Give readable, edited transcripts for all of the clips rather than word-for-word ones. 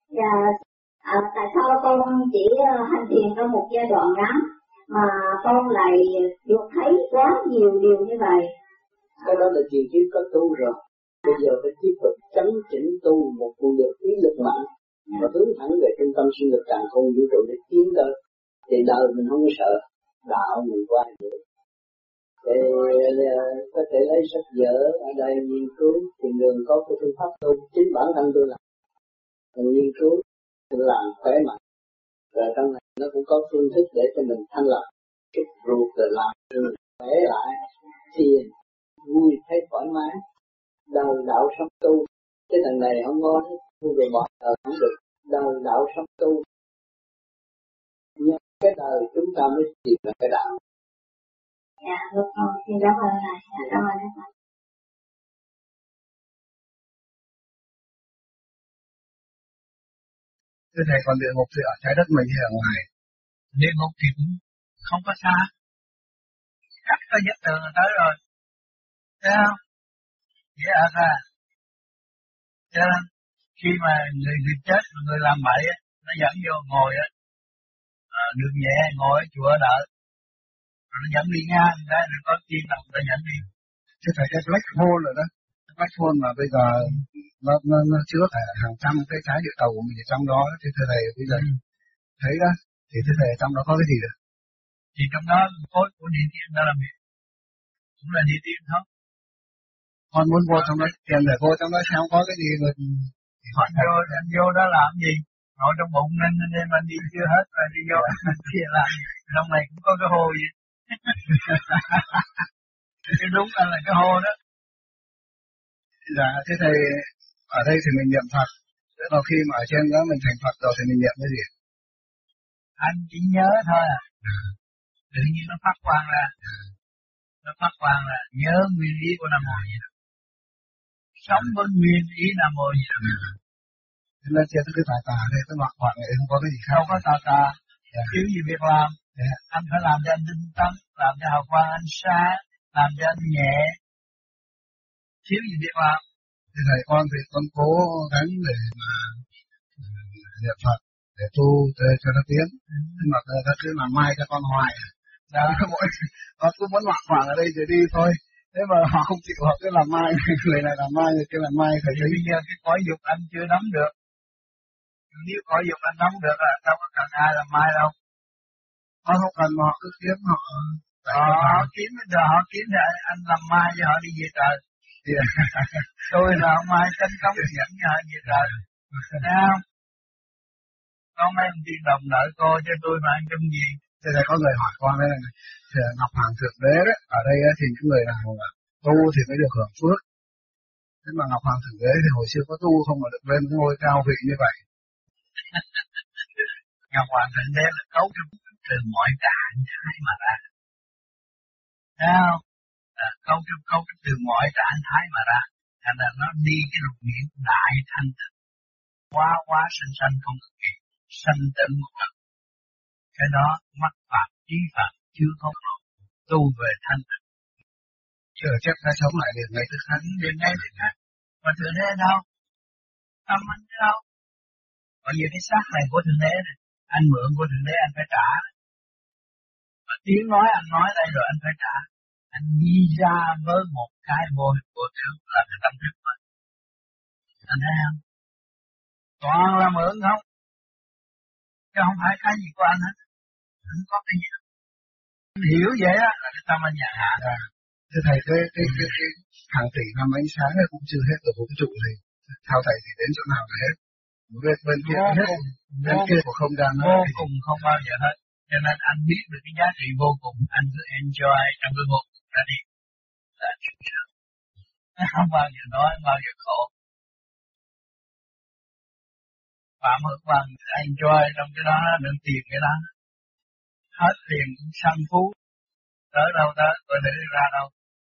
Dạ, tại sao con chỉ hành thiền trong một giai đoạn ngắn mà con lại được thấy quá nhiều điều như vậy? Cái đó là chuyện trước có tu rồi. Bây giờ phải tiếp tục chấn chỉnh tu một nguồn ý lực mạnh và hướng thẳng về trung tâm sinh lực càn khôn vũ trụ để tiến tới. Thì đời mình không có sợ, đạo mình qua được. Để có thể lấy sách vở ở đây nghiên cứu tìm đường có cái phương pháp tu. Chính bản thân tôi làm, mình nghiên cứu, mình làm khỏe mạnh. Rồi trong này nó cũng có phương thức để cho mình thanh lập, chút ruột rồi làm cho mình khỏe lại, thiền, vui thấy thoải mái. Đời đạo sống tu, cái thằng này không ngon, không về bỏ đời không được. Đời đạo sống tu, nhưng cái đời chúng ta mới tìm được cái đạo. Dạ, được rồi, xin cảm ơn thầy, cảm ơn thầy. Thưa thầy, còn địa ngục thì ở trái đất mình hay ở ngoài? Địa ngục thì cũng không có xa, cắt tới giấc tường là tới rồi, thấy không? Dễ ở ra. Cho nên khi mà người chết mà người làm bậy á, nó dẫn vô ngồi á, đường nhẹ ngồi ở chùa đợi, rồi nó dẫn đi ngang, đấy, rồi có tiên đồng nó dẫn đi. Thưa thầy, cái black hole rồi đó, cái black hole mà bây giờ nó chứa cả hàng trăm cái trái địa cầu của mình ở trong đó, thì thưa thầy bây giờ thấy đó, thì thưa thầy trong đó có cái gì được? Thì trong đó khối của địa tiên đó là việc, cũng là địa tiên thôi. Con muốn vô trong đó, tiền để vô trong đó xem có cái gì mà anh vô đó làm gì? Ngồi trong bụng nên anh đi chưa hết rồi đi vô kia làm gì? Trong này cũng có cái hồ gì? Cái đúng là cái hồ đó. Dạ, thế thầy ở đây thì mình niệm Phật, thế vào khi mà ở trên đó mình thành Phật rồi thì mình niệm cái gì? Anh chỉ nhớ thôi à. Tự nhiên nó phát quang ra. Nó phát quang là nhớ nguyên lý của Nam Mô Di Đà. Sống với nguyên ý Nam Mô Di Đà. Thế nên trên cái tà đây, cái loạn loạn này không có cái gì khác. Không có tà. Thiếu gì việc làm. Anh phải làm cho anh tinh tấn, làm cho hào quang anh sáng, làm cho anh nhẹ. Thiếu gì việc làm. Thế thầy con thì con cố gắng để mà niệm Phật, để tu cho nó tiến. Nhưng mà ta cứ làm mai cho con hoài. Đó, con cứ muốn loạn loạn ở đây rồi đi thôi. Thế mà họ không chịu, họ cứ làm mai, người này làm mai, người kia làm mai. Thì bây giờ cái cõi dục anh chưa nắm được. Nếu cõi dục anh nắm được là đâu có cần ai làm mai đâu. Họ không cần mà họ cứ kiếm họ. Họ kiếm rồi họ kiếm rồi anh làm mai cho họ đi về trời. Tôi là mai tranh công dẫn cho họ về trời. Thấy không? Có mấy ông tiên đồng nợ cô cho tôi mà ăn chung gì. Thế này có người hỏi con đây này, thì Ngọc Hoàng Thượng Đế đấy, ở đây thì những người nào tu thì mới được hưởng phước. Thế mà Ngọc Hoàng Thượng Đế thì hồi xưa có tu không mà được lên ngôi cao vị như vậy. Ngọc Hoàng Thượng Đế là cấu trúc từ mọi trạng thái mà ra. Thấy không? Cấu trúc từ mọi trạng thái mà ra. Thành ra nó đi cái lục nghĩa đại thanh tịnh. Quá sanh không cực kỳ. Sanh tịnh một lần. Cái đó mắt phạm, trí phạm chưa có lộ. Tu về thanh tịnh. Chưa chắc ta sống lại được ngay tức khắc. Đến ngay tức khắc. Mà Thượng Đế đâu? Tâm anh đâu? Bởi vì cái xác này của Thượng Đế này, anh mượn của Thượng Đế anh phải trả. Và tiếng nói anh nói đây rồi anh phải trả. Anh đi ra với một cái vô hình vô tướng là cái tâm thức mình. Anh thấy không? Toàn là mượn không? Chứ không phải cái gì của anh hết. Không có cái gì. Anh hiểu vậy á là cái tâm anh nhàn hạ. Thưa thầy, cái hàng tỷ năm ánh sáng này cũng chưa hết ở vũ trụ thì theo thầy thì đến chỗ nào là hết? Bên kia hết, bên kia của không gian vô cùng không bao giờ hết. Cho nên anh biết được cái giá trị vô cùng, anh cứ enjoy trong cái vô cùng ra đi. Là chuyện đó. Nó không bao giờ nói, bao giờ khổ. Phạm Hữu Bằng enjoy trong cái đó, đừng tiền cái đó. Hết tiền cũng sân phú. Tới đâu tới, tôi để ra đâu.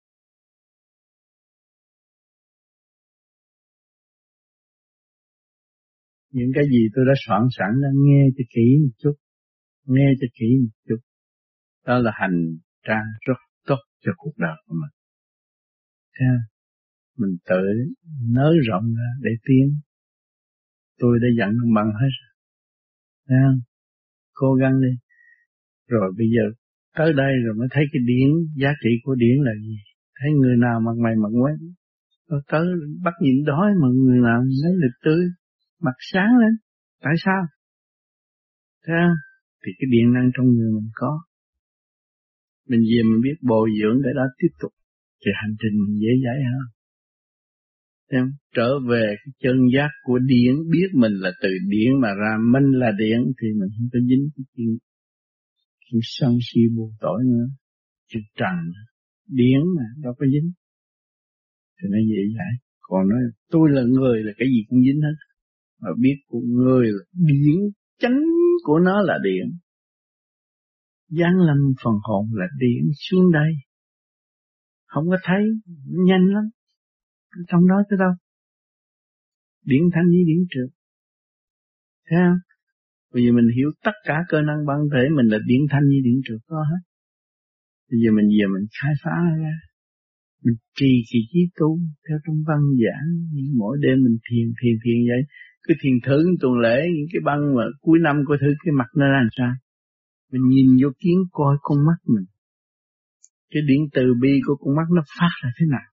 Những cái gì tôi đã soạn sẵn đó, nghe cho kỹ một chút. Nghe cho kỹ một chút. Đó là hành trang rất tốt cho cuộc đời của mình. Thế mình tự nới rộng ra để tiến. Tôi đã dặn ông bằng hết. Thấy không? Cố gắng đi. Rồi bây giờ tới đây rồi mới thấy cái điển, giá trị của điển là gì. Thấy người nào mặt mày mặt quét, tôi tới bắt nhịn đói mà người nào lấy lịch tươi, mặt sáng lên. Tại sao? Thấy không? Thì cái điện năng trong người mình có. Mình về mình biết bồi dưỡng để đó tiếp tục. Thì hành trình mình dễ dãi hơn. Thấy không? Trở về cái chân giác của điển, biết mình là từ điển mà ra, mình là điển, thì mình không có dính cái chuyện sân si buồn tội nữa. Chuyện trần, điển mà, đâu có dính. Thì nó dễ dãi. Còn nói tôi là người là cái gì cũng dính hết. Mà biết của người là điển, chánh của nó là điển. Giáng lâm phần hồn là điển xuống đây. Không có thấy, nhanh lắm. Trong đó tới đâu? Điển thanh với điển trượt. Thấy không? Bây giờ mình hiểu tất cả cơ năng bản thể mình là điển thanh với điển trượt có hết. Bây giờ mình về mình khai phá ra. Mình trì kỳ trí tu theo trong văn giảng. Mỗi đêm mình thiền vậy. Cứ thiền thử tuần lễ những cái băng mà cuối năm coi thử cái mặt nó làm sao. Mình nhìn vô kiến coi con mắt mình. Cái điển từ bi của con mắt nó phát ra thế nào.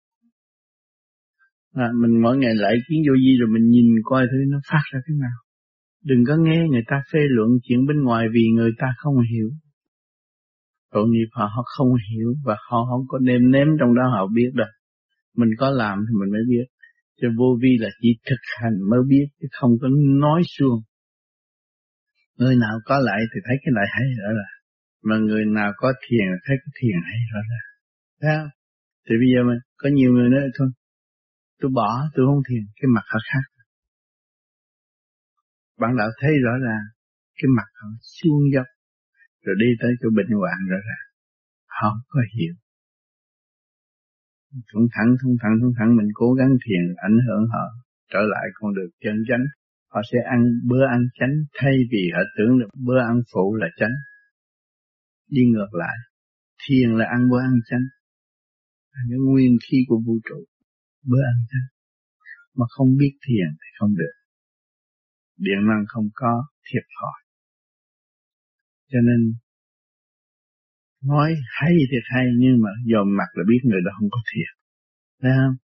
Mình mỗi ngày lại kiến vô vi rồi mình nhìn coi thử nó phát ra thế nào. Đừng có nghe người ta phê luận chuyện bên ngoài vì người ta không hiểu. Tội nghiệp họ không hiểu và họ không có nêm trong đó họ biết đâu. Mình có làm thì mình mới biết. Cho vô vi là chỉ thực hành mới biết chứ không có nói suông. Người nào có lại thì thấy cái lại hay rõ ràng. Mà người nào có thiền là thấy cái thiền hay rõ ràng. Thấy không? Thì bây giờ mà có nhiều người nói thôi, tôi bỏ, tôi không thiền, cái mặt họ khác. Bạn đạo thấy rõ ràng, cái mặt họ xuống dốc, rồi đi tới chỗ bệnh hoạn rõ ràng. Họ không có hiểu. Thủng thẳng, mình cố gắng thiền, ảnh hưởng họ, trở lại con đường chân chánh. Họ sẽ ăn bữa ăn chánh, thay vì họ tưởng được bữa ăn phụ là chánh. Đi ngược lại, thiền là ăn bữa ăn chánh. Cái nguyên khí của vũ trụ, bữa ăn chánh. Mà không biết thiền thì không được. Điện năng không có, thiệt thòi. Cho nên, nói hay thiệt hay, nhưng mà dòm mặt là biết người đó không có thiền. Thấy không?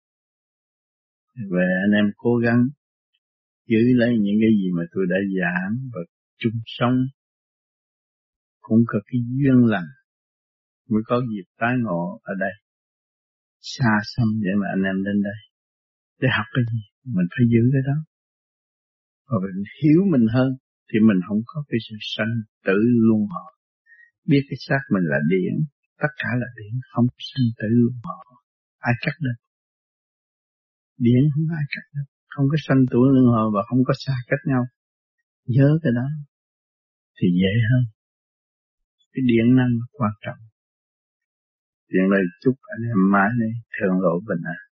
Về anh em cố gắng giữ lấy những cái gì mà tôi đã giảng và chung sống. Cũng có cái duyên lành mới có dịp tái ngộ ở đây. Xa xăm để mà anh em lên đây. Để học cái gì? Mình phải giữ cái đó. Và mình hiểu mình hơn thì mình không có cái sự sanh tử luân hồi. Biết cái xác mình là điển, tất cả là điển, không sanh tử luân hồi. Ai cắt được? Điển không ai cắt được. Không có sanh tử luân hồi và không có xa cách nhau. Nhớ cái đó thì dễ hơn. Cái điện năng quan trọng. Điện lời chúc anh em mãi đây thường lộ bình an.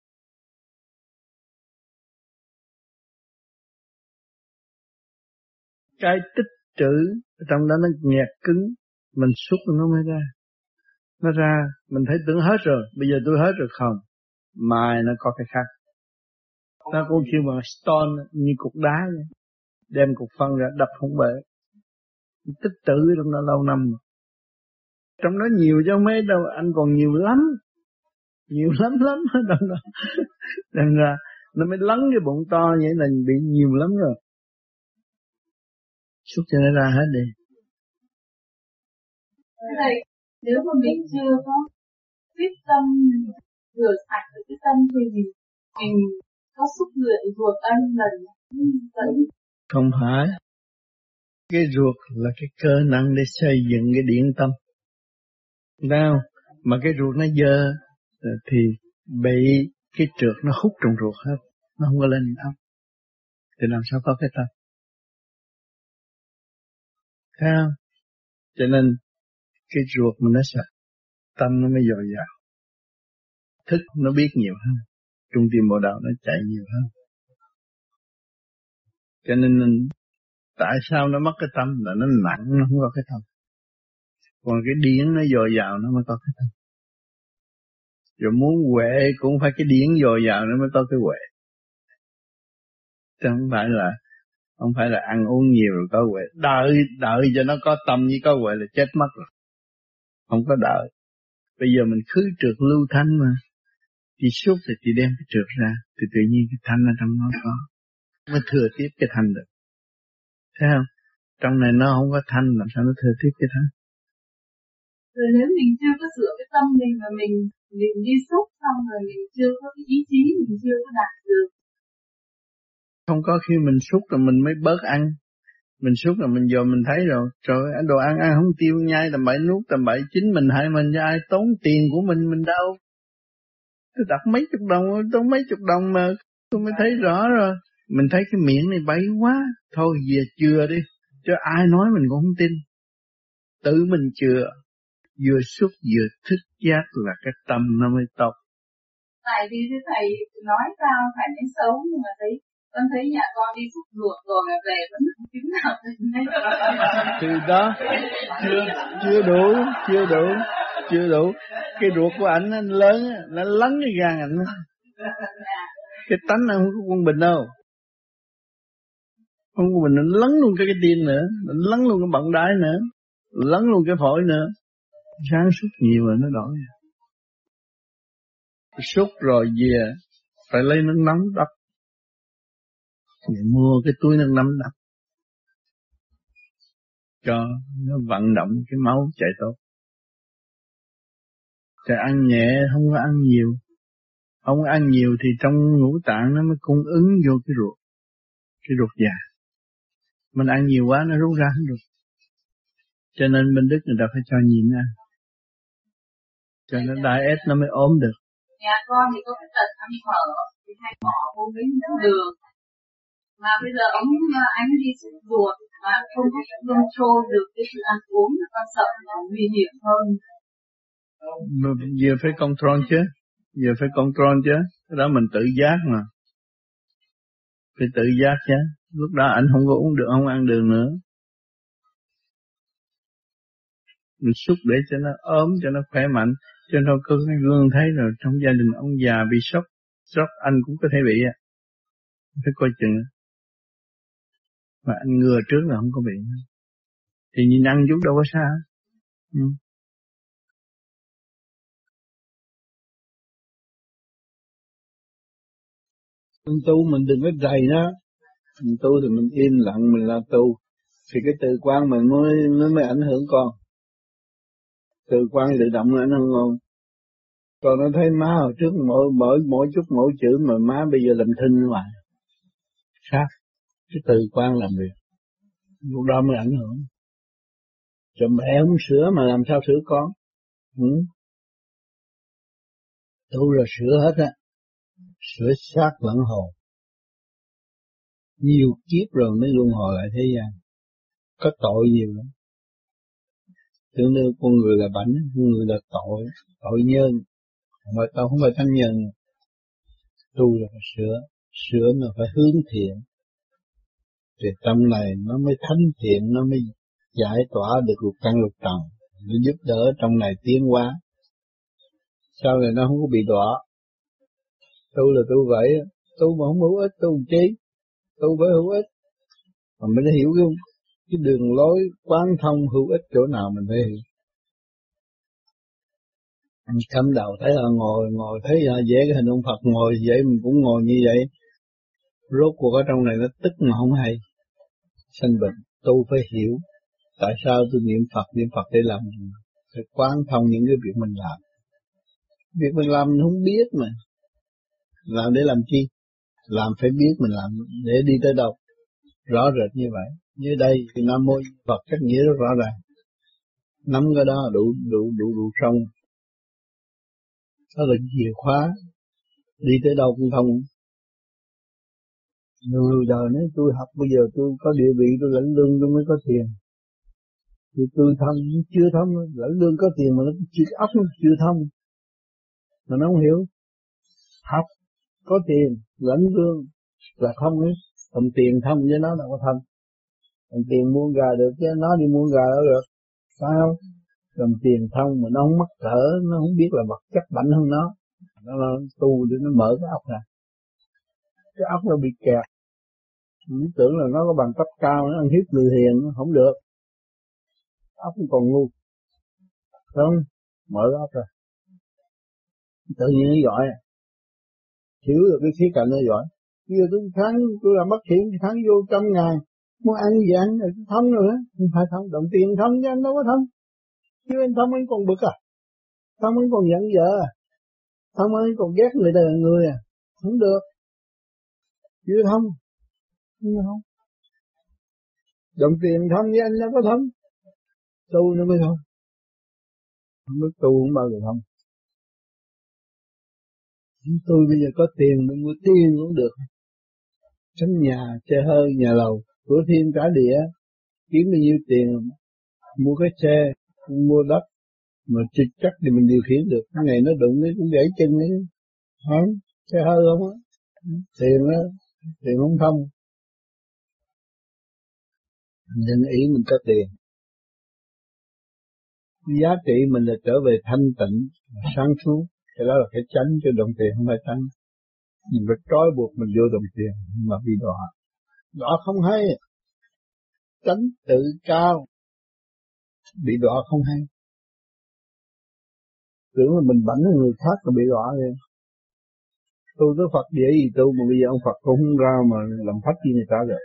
Cái tích trữ trong đó nó nghẹt cứng, mình xúc nó mới ra. Nó ra, mình thấy tưởng hết rồi, bây giờ tôi hết rồi không. Mai nó có cái khác. Nó cũng kêu bằng stone như cục đá vậy. Đem cục phân ra đập không bể. Tích trữ trong đó lâu năm. Trong đó nhiều chứ mấy đâu, anh còn nhiều lắm. Nhiều lắm ở trong đó. Nên ra nó mới lấn cái bụng to vậy là bị nhiều lắm rồi. Xúc cho nó ra hết đi. Thầy, nếu mà mình chưa có quyết tâm rửa sạch được cái tâm thì mình có xúc luyện ruột âm lần vậy? Không phải. Cái ruột là cái cơ năng để xây dựng cái điển tâm. Đâu? Mà cái ruột nó dơ thì bị cái trượt nó hút trong ruột hết. Nó không có lên tâm. Thì làm sao có cái tâm? Thấy không? Cho nên cái ruột mình nó sạch, tâm nó mới dồi dào. Thức nó biết nhiều hơn, trung tim bộ đạo nó chạy nhiều hơn. Cho nên tại sao nó mất cái tâm là nó nặng, nó không có cái tâm. Còn cái điển nó dồi dào nó mới có cái tâm. Rồi muốn huệ cũng phải cái điển dồi dào nó mới có cái huệ. chứ không phải là ăn uống nhiều rồi có huệ. Đợi cho nó có tâm với có huệ là chết mất rồi. Không có đợi. Bây giờ mình khứ trượt lưu thanh mà. Chị xúc thì chị đem cái trượt ra, thì tự nhiên cái thanh ở trong nó có. Mới thừa tiếp cái thanh được. Thấy không? Trong này nó không có thanh, làm sao nó thừa tiếp cái thanh? Rồi nếu mình chưa có sửa cái tâm mình mà mình đi xúc xong rồi mình chưa có cái ý chí, mình chưa có đạt được. Không có khi mình xúc rồi mình mới bớt ăn. Mình xúc rồi mình vô mình thấy rồi, trời ơi, đồ ăn không tiêu, nhai tầm bậy, nuốt tầm bậy, chính mình hại mình, cho ai tốn tiền của mình đâu. Tôi đặt mấy chục đồng, tốn mấy chục đồng mà tôi mới thấy rõ rồi. Mình thấy cái miệng này bậy quá, thôi về chừa đi, cho ai nói mình cũng không tin. Tự mình chừa, vừa xúc vừa thức giác là cái tâm nó mới tốt. Tại vì thầy nói sao phải đến xấu, nhưng mà con thấy nhà con đi xúc ruột rồi mà về vẫn không kiếm nào thì đó chưa đủ. Cái ruột của ảnh nó lớn, nó lấn cái gan ảnh. Cái tánh nó không có quân bình đâu. Không có bình, nó lấn luôn cái tim nữa, nó lấn luôn cái bận đái nữa, lấn luôn cái phổi nữa. Sáng suốt nhiều rồi nó đổi. Xúc rồi về phải lấy nước nóng đắp. Để mua cái túi nước nóng đắp cho nó vận động cái máu chạy tốt. Thì ăn nhẹ, không có ăn nhiều. Không có ăn nhiều thì trong ngũ tạng nó mới cung ứng vô cái ruột già. Mình ăn nhiều quá nó rút ra không được. Cho nên bên Đức người ta phải cho nhịn ăn, cho nó diet nó mới ốm được. Nhà con thì có cái tật ăn phở thì hay bỏ vô miếng đường. Mà bây giờ anh đi xúc ruột mà không có control được cái sự ăn uống, con sợ nó nguy hiểm hơn. Giờ phải control chứ. Cái đó mình tự giác mà. Phải tự giác chứ. Lúc đó anh không có uống được, không ăn đường nữa. Mình xúc để cho nó ốm, cho nó khỏe mạnh. Cho nên có cái gương thấy rồi, trong gia đình ông già bị sốc anh cũng có thể bị á. Phải coi chừng. Mà anh ngừa trước là không có bị. Thì nhìn ăn chút đâu có sao. Tu mình đừng có rầy nó. Mình tu thì mình im lặng, mình là tu. Thì cái từ quan mình nó mới ảnh hưởng con. Từ quan tự động nó ảnh hưởng con. Còn nó thấy má hồi trước mỗi chút mỗi chữ mà má bây giờ làm thinh hoài. Khác. Cái từ quan làm việc. Lúc đó mới ảnh hưởng. Cho mẹ không sửa mà làm sao sửa con. Tu rồi sửa hết á. Sửa xác lẫn hồn. Nhiều kiếp rồi mới luân hồi lại thế gian. Có tội nhiều lắm. Tưởng như con người là bảnh, con người là tội nhân. Mà tao không phải thánh nhân. Tu là phải sửa là phải hướng thiện. Thì tâm này nó mới thánh thiện, nó mới giải tỏa được lục căn lục trần. Nó giúp đỡ trong này tiến hóa. Sau này nó không có bị đọa. Tu là tu vậy, tu mà không hữu ích, tu chi? Tu phải hữu ích. Mà mình hiểu cái đường lối quán thông hữu ích chỗ nào mình phải hiểu. Cắm đầu thấy là ngồi thấy vẽ cái hình ông Phật ngồi vậy mình cũng ngồi như vậy. Rốt cuộc ở trong này nó tức mà không hay. Sanh bệnh, tu phải hiểu. Tại sao tôi niệm Phật để làm gì? Phải quán thông những cái việc mình làm. Việc mình làm mình không biết mà. Làm để làm chi? Làm phải biết mình làm để đi tới đâu. Rõ rệt như vậy. Như đây thì Nam Mô Phật cách nghĩa rất rõ ràng. Nắm cái đó đủ xong. Đó là chìa khóa. Đi tới đâu cũng thông. Người đời nói tôi học bây giờ tôi có địa vị tôi lãnh lương tôi mới có tiền. Thì tôi thông chưa thông, lãnh lương có tiền mà nó óc nó chưa thông. Mà nó không hiểu. Học có tiền, lãnh lương là thông ấy. Còn tiền thông với nó đâu có thông. Còn tiền mua gà được chứ nó đi mua gà đâu được. Sao? Còn tiền thông mà nó không mắc cỡ, nó không biết là vật chất mạnh hơn nó. Nó tu để nó mở cái óc ra. Cái óc nó bị kẹt. Mình tưởng là nó có bằng cấp cao, nó ăn hiếp người hiền, nó không được. Óc cũng còn ngu. Không, mở óc ra. Tự nhiên nó giỏi. Hiểu được cái khía cạnh nó giỏi. Bây giờ tôi làm bất thiện, tháng vô 100.000. Muốn ăn gì ăn, rồi thông rồi đó. Không phải thông, đồng tiền thông chứ anh đâu có thông. Chứ anh thông anh còn bực à. Thông anh còn giận vợ à. Thông anh còn ghét người à. Không được. Chứ thông. Không. Đồng tiền thông với anh đâu có thông. Tu nó mới thông. Không biết tu không bao giờ thông. Tôi bây giờ có tiền tôi mua tiền cũng được. Sắm nhà, xe hơi, nhà lầu, cửa thiên cả địa, kiếm bao nhiêu tiền, mua cái xe, mua đất, mà chắc thì mình điều khiển được. Cái ngày nó đụng cái cũng gãy chân ấy, không? Xe hơi không á, tiền không thông. Nên ý mình có tiền. Giá trị mình là trở về thanh tịnh, sáng suốt, cái đó là cái tránh cho đồng tiền không phải tránh. Mình phải trói buộc mình vô đồng tiền mà bị đọa. Đọa không hay. Tránh tự cao. Bị đọa không hay. Tưởng là mình bảnh người khác là bị đọa vậy. Tôi có Phật dễ gì tu mà bây giờ ông Phật cũng không ra mà làm phách chi người ta rồi.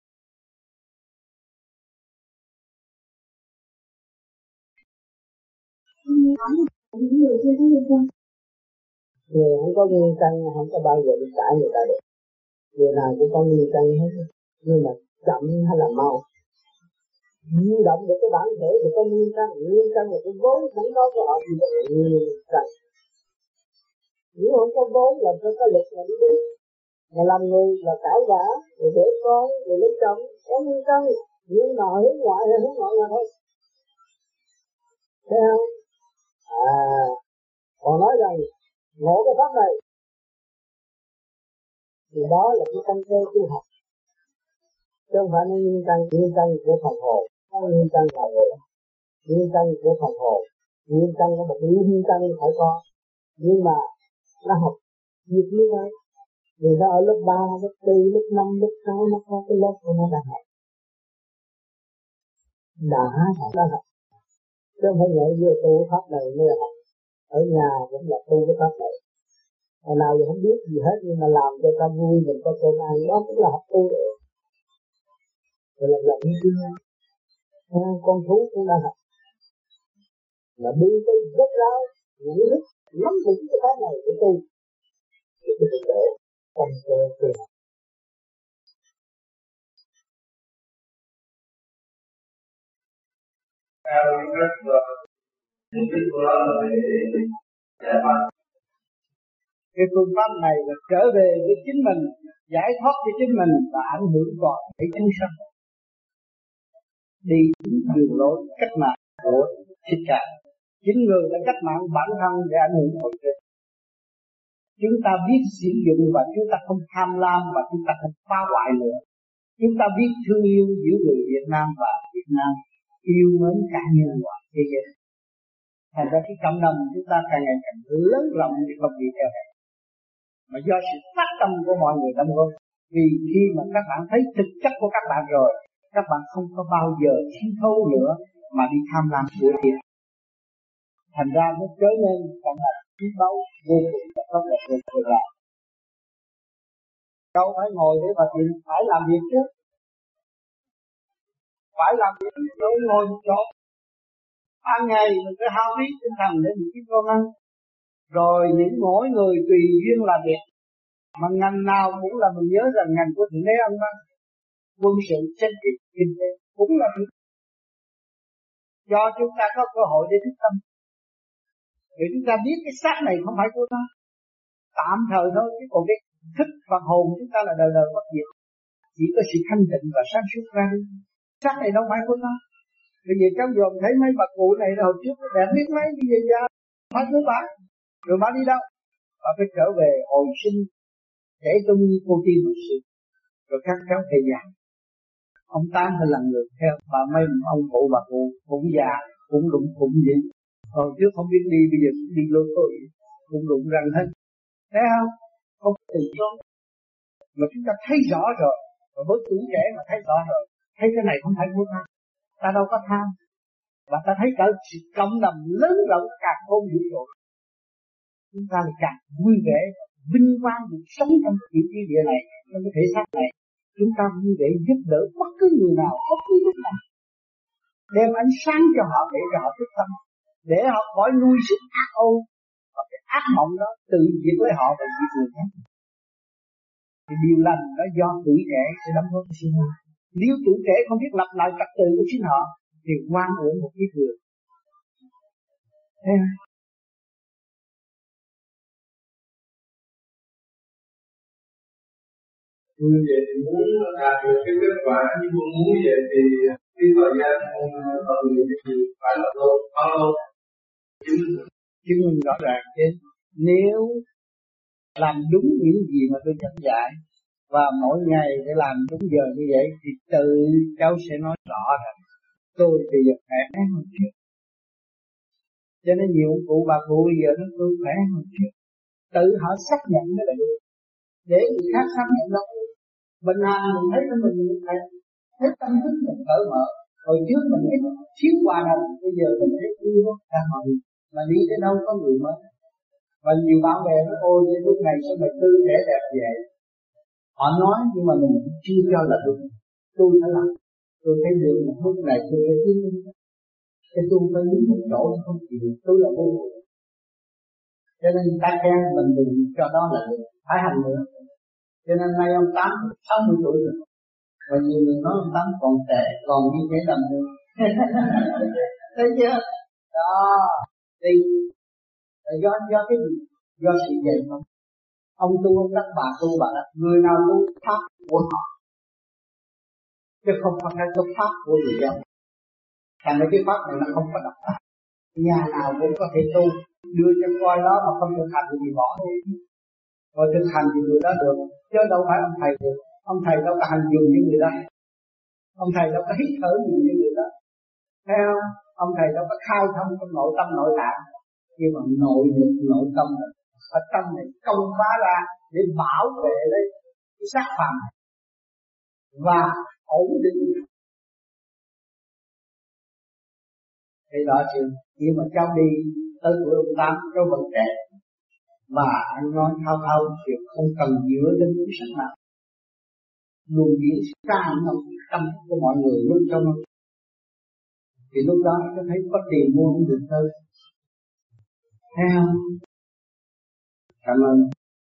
Người không có nguyên căn không có bao giờ đi cãi người ta được. Người nào cũng có nguyên căn hết. Nhưng mà chậm hay là mau. Như động được cái bản thể thì có nguyên căn là cái vốn sẵn có của họ thì là nguyên căn. Nếu không có vốn làm sao có lực mà đi đi. Mà làm người là cãi vã, rồi để con, rồi lấy chồng, có nguyên căn. Nhưng mà hướng ngoại hay hướng nội là thôi. Thấy không? Còn nói rằng ngộ cái pháp này thì đó là cái căn cơ tu học, chứ không phải nguyên căn của phần hồn, không nguyên căn là người, nguyên căn của phần hồn, nguyên căn có một nguyên căn phải có, nhưng mà nó học việc như vậy, vì nó ở lớp 3, lớp 4, lớp 5, lớp 6 nó có cái lớp của nó đã học, chứ không phải nhảy vô tu pháp này mới học, ở nhà cũng là tu cái pháp này. Hồi nào giờ không biết gì hết nhưng mà làm cho ta vui mình có cơm ăn đó cũng là học tu rồi. Rồi làm như thế nào? Con thú cũng đã học. Mà đi tới rất ráo, những lúc lắm vững cái pháp này của tu. Thì cái thực tế tâm cơ tu học. Cái phương pháp này là trở về với chính mình, giải thoát cho chính mình và ảnh hưởng còn để chúng sanh. Đi đường lối cách mạng của Thích Ca. Chính người đã cách mạng bản thân để ảnh hưởng mọi người. Chúng ta biết sử dụng và chúng ta không tham lam và chúng ta không phá hoại nữa. Chúng ta biết thương yêu giữa người Việt Nam và Việt Nam, yêu mến cả nhân loại thế giới. Thành ra cái cộng đồng chúng ta càng ngày càng lớn rộng để không bị theo hẹp. Mà do sự phát tâm của mọi người đóng góp. Vì khi mà các bạn thấy thực chất của các bạn rồi, các bạn không có bao giờ chiến thấu nữa mà đi tham lam của thiệt. Thành ra nó trở nên cộng đồng chiến đấu vô cùng và tốt đẹp vô cùng là. Đâu phải ngồi để mà chuyện phải làm việc chứ. Phải làm việc rồi ngồi một chỗ. Ban ngày mình phải hao phí tinh thần để mình kiếm công ăn. Rồi mỗi người tùy duyên là việc. Mà ngành nào cũng là mình nhớ rằng ngành của Thượng Đế ông đó. Quân sự, chính trị, kinh tế cũng là việc. Do chúng ta có cơ hội để thức tâm. Để chúng ta biết cái xác này không phải của ta. Tạm thời thôi, chứ còn cái thức và hồn chúng ta là đời đời bất diệt. Chỉ có sự thanh tịnh và sáng suốt ra đi. Xác này đâu phải của ta. Bây giờ cháu dòm thấy mấy bà cụ này hồi trước đẹp biết mấy, bây giờ ra phải của bà. Rồi bà đi đâu? Bà phải trở về hồi sinh để tung như cô tiên hồi sinh. Rồi các cháu thầy già. Ông Tám phải là người theo. Và mấy ông cụ bà cụ cũng già, cũng đụng cũng gì. Hồi trước không biết đi, bây giờ cũng đi lô tô cũng đụng răng hết. Thấy không? Không từ chối. Mà chúng ta thấy rõ rồi. Rồi với tuổi trẻ mà thấy rõ rồi, thấy cái này không phải của ta đâu có tham, và ta thấy cả cộng đồng lớn rộng càng không vũ trụ, chúng ta lại càng vui vẻ, vinh quang được sống trong cái địa này, trong cái thể xác này. Chúng ta vui vẻ giúp đỡ bất cứ người nào, bất cứ lúc nào, đem ánh sáng cho họ để cho họ thức tâm, để họ khỏi nuôi sức ác ôn, và cái ác mộng đó tự diệt với họ và diệt người khác. Thì điều lành đó do tuổi trẻ sẽ đóng góp cho sinh hoạt. Nếu tuổi trẻ không biết lập lại trật tự của chính họ thì oan uổng một ít người. Thế như vậy thì muốn đạt được cái kết quả như muốn vậy thì cái thời gian con người thì phải là lâu, bao lâu? Chứng minh rõ ràng chứ. Nếu làm đúng những gì mà tôi dẫn dạy và mỗi ngày để làm đúng giờ như vậy thì tự cháu sẽ nói rõ rằng tôi bây giờ khỏe hơn trước. Cho nên nhiều cụ bà cụ bây giờ nó tôi khỏe hơn trước. Tự họ xác nhận cái là được. Để người khác xác nhận đâu. Bình an mình thấy cái mình thấy tâm thức mình cởi mở. Hồi trước mình thấy thiếu hòa đồng, bây giờ mình thấy yêu đang hòa đồng. Mà đi tới đâu có người mới. Và nhiều bạn bè nói ôi cái lúc này sao mày tư trẻ đẹp vậy. Họ nói nhưng mà mình chưa cho là đúng. Tôi phải làm. Tôi thấy được một lúc này tôi phải tiến lên. Cái tôi phải đứng một chỗ không chịu. Tôi là vô cùng. Cho nên ta khen mình đừng cho đó là được. Phải hành nữa. Cho nên nay ông Tám 60 tuổi rồi. Và nhiều người nói ông Tám còn trẻ, còn như thế làm được. Thấy chưa? Đó. Thì do cái gì? Do sự dạy không? Ông tu ông đắc, bà tu bà đắc. Người nào tu pháp của họ, chứ không phải cái pháp của người dân. Thành ra cái pháp này nó không có độc pháp. Nhà nào cũng có thể tu, đưa cho coi đó mà không thực hành thì bỏ đi. Rồi thực hành thì người đó được, chứ đâu phải ông thầy được. Ông thầy đâu có hành dùng như người đó. Ông thầy đâu có hít thở nhiều như người đó. Thấy không? Ông thầy đâu có khai thông trong nội tâm nội tạng. Nhưng mà nội tâm này, ở tâm này công phá ra để bảo vệ lấy cái xác phàm này và ổn định. Thì đó chứ, nhưng mà cháu đi tới tuổi ông Tám, cháu vẫn trẻ và anh nói thao thì không cần dựa đến cuốn sách nào, luôn diễn tràn trong tâm của mọi người luôn trong nó. Thì lúc đó tôi thấy có tiền mua không được thôi. Thấy không? Cảm ơn.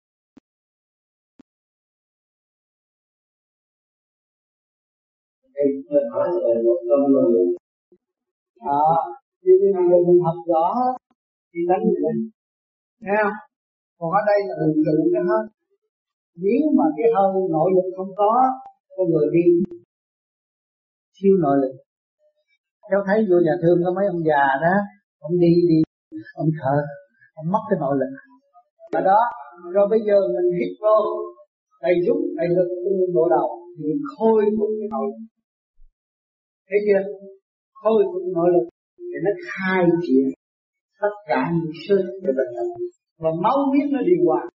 Em hỏi về một tâm người. Thì bây giờ mình học rõ thì đánh mình. Thấy không? Còn ở đây là mình tự cho hết. Nếu mà cái hơi nội lực không có người đi siêu nội lực. Cháu thấy vô nhà thương có mấy ông già đó, ông đi, ông thở, ông mất cái nội lực. Ở đó, rồi bây giờ mình hít vô, đầy rút, đầy lực trong bộ đầu, thì mình khôi phục cái nội lực. Thấy chưa? Khôi phục nội lực, thì nó khai triển tất cả những sự về bệnh tật. Và máu huyết nó điều hòa.